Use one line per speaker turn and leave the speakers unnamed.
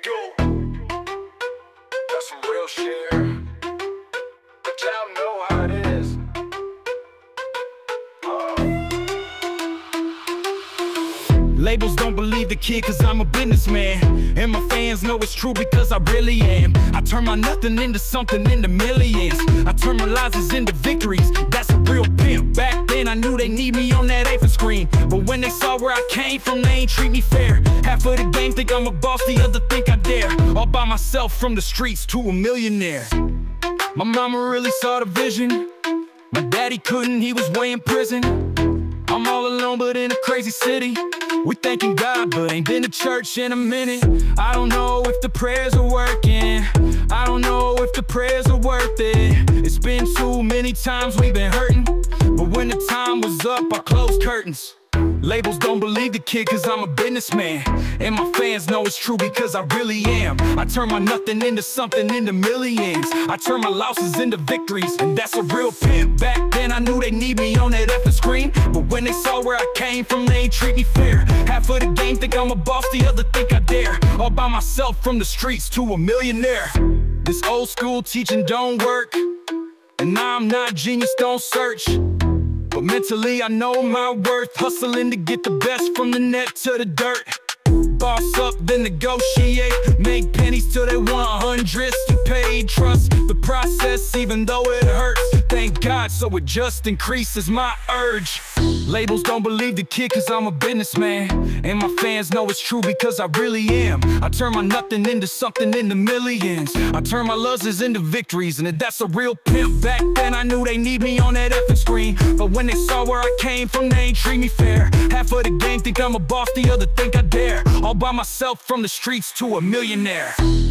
go. That's some real shit. But y'all know how it is.
Labels don't believe the kid cause I'm a businessman, and my fans know it's true because I really am. I turn my nothing into something into millions. I turn my losses into victories, that's a real pimp. Back then I knew they need me on that apron screen, but when they saw where I came from, they ain't treat me fair. Half of the game think I'm a boss, the other think I dare. All by myself from the streets to a millionaire. My mama really saw the vision, my daddy couldn't, he was way in prison. I'm all alone but in a crazy city. We thanking God but ain't been to church in a minute. I don't know if the prayers are working, I don't know if the prayers are worth it. It's been too many times we've been hurting, but when the time was up I closed curtains. Labels don't believe the kid cause I'm a businessman, and my fans know it's true because I really am. I turn my nothing into something into millions. I turn my losses into victories, and that's a real pimp. Back then I knew they need me on that effing screen, but when they saw where I came from, they ain't treat me fair. Half of the game think I'm a boss, the other think I dare. All by myself from the streets to a millionaire. This old school teaching don't work, and now I'm not genius, don't search. But mentally I know my worth, hustling to get the best from the net to the dirt. Boss up, then negotiate, make pennies till they want hundreds. You paid, trust the process even though it hurts. Thank God, so it just increases my urge. Labels don't believe the kid cause I'm a businessman, and my fans know it's true because I really am. I turn my nothing into something into millions. I turn my losses into victories, and that's a real pimp. Back then I knew they need me on that effing screen, but when they saw where I came from, they ain't treat me fair. Half of the game think I'm a boss, the other think I dare. All by myself from the streets to a millionaire.